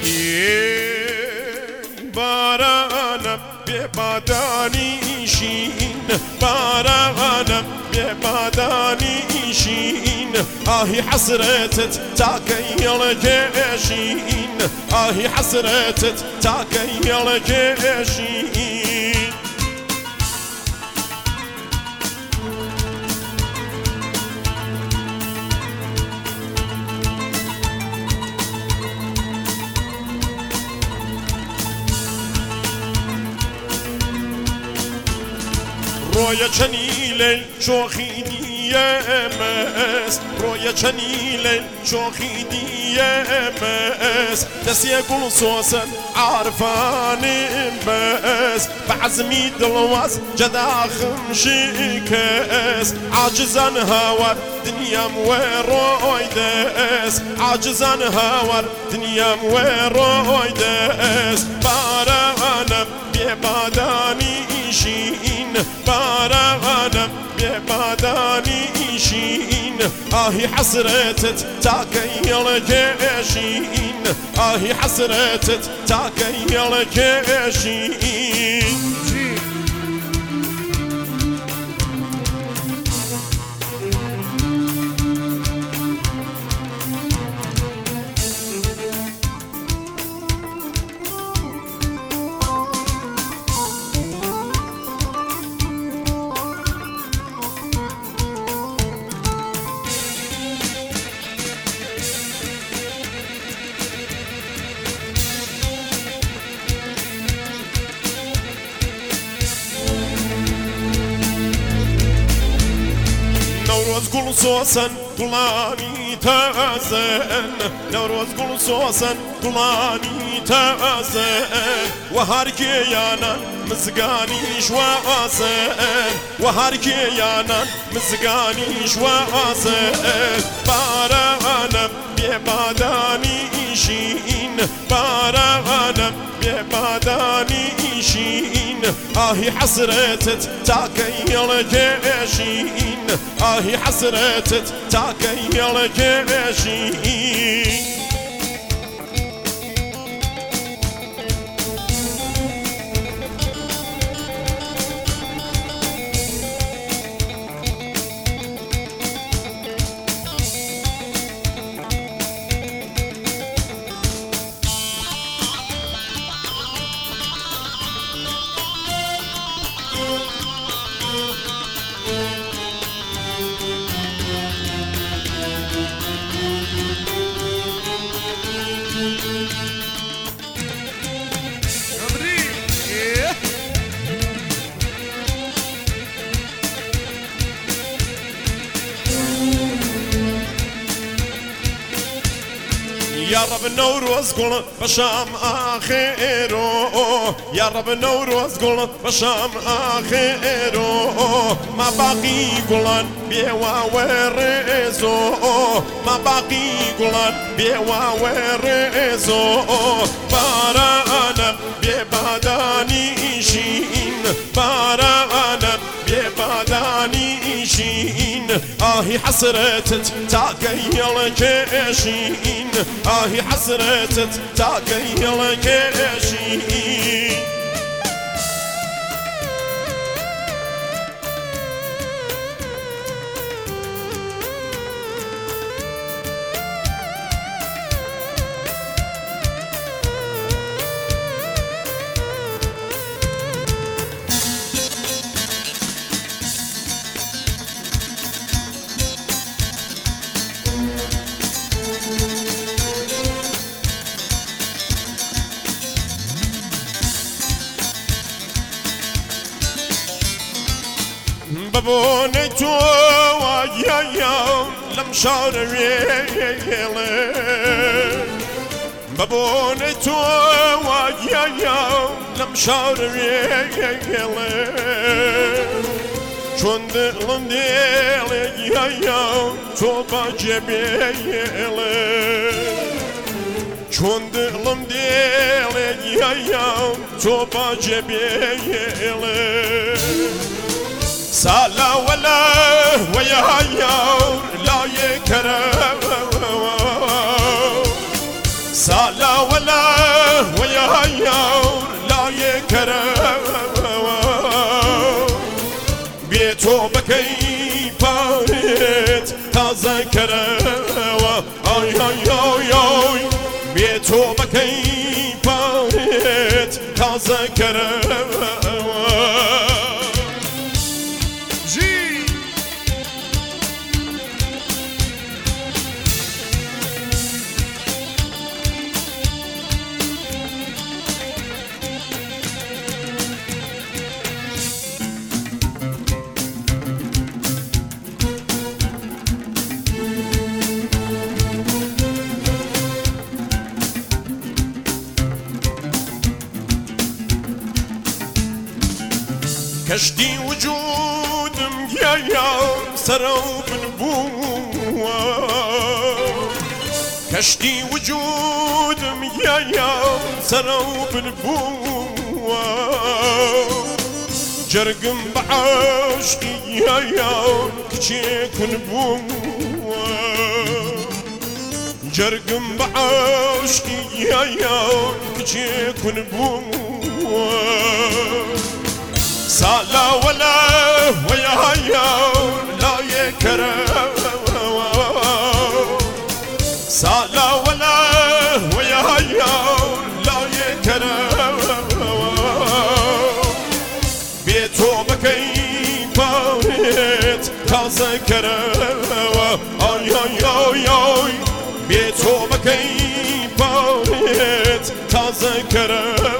بارانم ببادانیشین بارانم ببادانیشین آهی حسرتت تاکی یلگشین آهی حسرتت تاکی یلگشین رویا چنیل شوخی دیمس رویا چنیل شوخی دیمس دستی گل سوسن عارفانم بس بعزمی دلواز جداخم شکست عاجزان هاور دنیام وروی دست عاجزان هاور دنیام وروی دست بارانم ببادانیشین بارانم ببادانیشین آهی حسرتت تاکی یلگشین آهی حسرتت تاکی یلگشین نوروز گل سوسن گلانی تازن نوروز گل سوسن گلانی تازن و هر کی یانان مزگانیش واسن و هر کی یانان مزگانیش واسن بارانم ببادانیشین بارانم ببادانیشین آهی حسرتت تاکی یلگشین آهی حسرتت تاکی یلگشین يا رب نوروز قول بشام آخره يا رب نوروز قول بشام آخره ما باقي قولان بيوا ورزو ما باقي قولان بيوا ورزو بارانم ببادانيشين بارانم ببادانيشين آهي حسرتت تاقي يلقشين آهي حسرتت تاقي يلقشين بابوني تو يا لم شار ريله بابوني تو يا لم شار ريله چون دلم دل يا تو باجبيله چون دلم دل يا تو باجبيله سالا ولا ويا لا يكرم سالا ولا ويا لا يكرم بيتو بكي باريت تذكره اي اي اي اي بيتو بكي باريت تذكره كشتي وجودم يا سرو بنبوة كشتي وجودم يا سرو بنبوة جرقم بعشقي يا كشيك نبوة جرقم بعشقي يا كشيك نبوة سالا ولا ويا لا يكرم سالا ولا ويا لا يكرم بيتو بكي باريت تذكره اي اي اي اي بيتو بكي باريت تذكره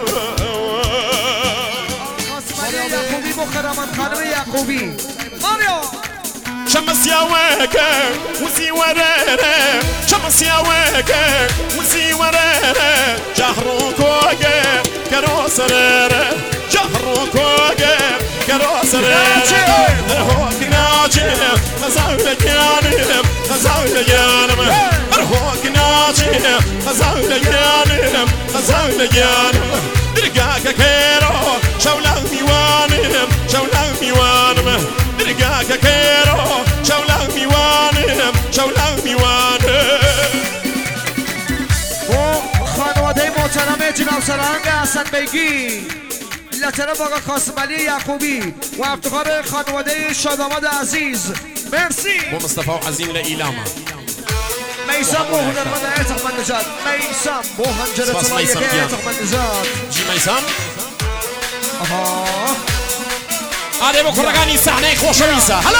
مخرمان خانم یعقوبی ماريو شمس يا ويكا وزي وريري شمس يا ويكا وزي وريري جهرو كوكا كروس ريري جهرو كوكا كروس ريري هوك ناجي خزاولة جانب خزاولة جانب هوك ناجي خزاولة جانب خزاولة جانب درقاك كيرو شولا ميوانم شولا ميوانم درقاك كيرو شولا ميوانم شولا ميوانم خانواده محترم جناب سرهنگ حسن بیگی لطرف آقا قاسم علی یعقوبی و افتخار خانواده شاداماد عزیز مرسی و مصطفى عظیم لإیلامه میسم بوهن المدعی تقمن نجات میسم بوهن جرت مایه تقمن نجات جی میسم آها آره با کرگانی صحنه خوشویسه هلا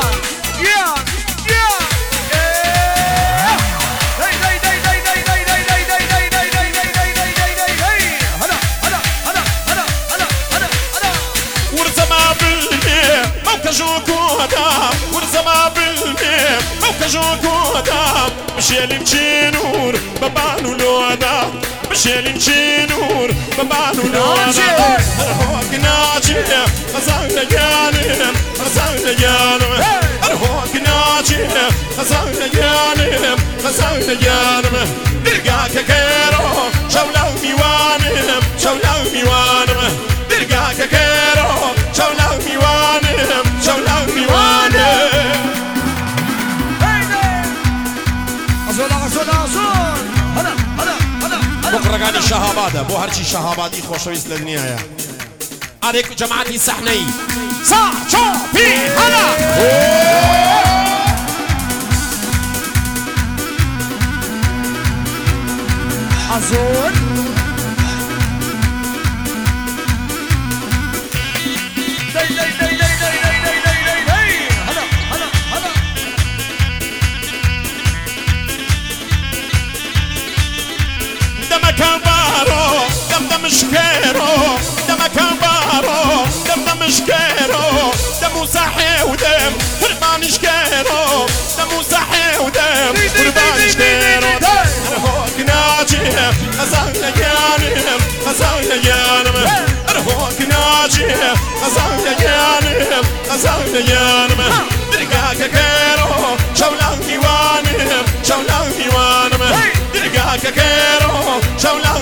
ورزما بالميم موكجو كودا مشيلي مشينور ببانو لودا مشيلي مشينور ببانو لودا هوك ناجي خزان جانم خزان جانم هوك ناجي خزان جانم خزان جانم درقاك كيرو شولا ميوانم شولا ميوانم درقاك كيرو شولا ميوانم شولا ميوانم بقرقاني شهاباده بو هرشي شهابادي خوشويس للنهاية عليك جماعتي السحني صا شو بي هلا أزول مشكيرو دمك بارو دم مشكيرو دم صحي ودم قربان شكيرو دم صحي ودم قربان شكيرو هوك ناجي خزان جانم خزان جانم هوك ناجي خزان جانم خزان جانم درقاك كيرو شولا ميوانم شولا ميوانم درقاك كيرو شولا